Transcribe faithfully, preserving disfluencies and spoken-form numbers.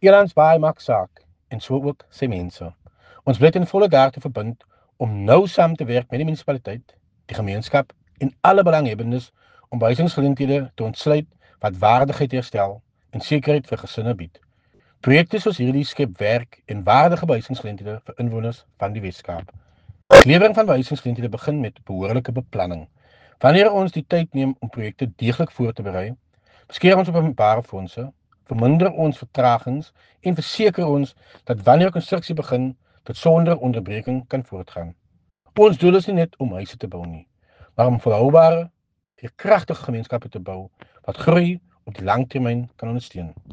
Elandsbaai maak saak, en so ook sy mense. Ons bly ten volle daartoe verbind om nou saam te werk met die munisipaliteit, die gemeenskap en alle belanghebbendes om behuisingsgeleenthede te ontsluit wat waardigheid herstel en sekerheid vir gesinne bied. Projekte soos hierdie skep werk en waardige behuisingsgeleenthede vir inwoners van die Wes-Kaap. Die lewering van behuisingsgeleenthede begin met behoorlike beplanning. Wanneer ons die tyd neem om projekte deeglik voor te berei, beskeer ons openbare fondse, verminder ons vertragings en verseker ons dat wanneer konstruksie begin, dit sonder onderbreking kan voortgaan. Ons doel is nie net om huise te bou nie, maar om volhoubare, veerkragtige gemeenskappe te bou wat groei op die langtermyn kan ondersteun.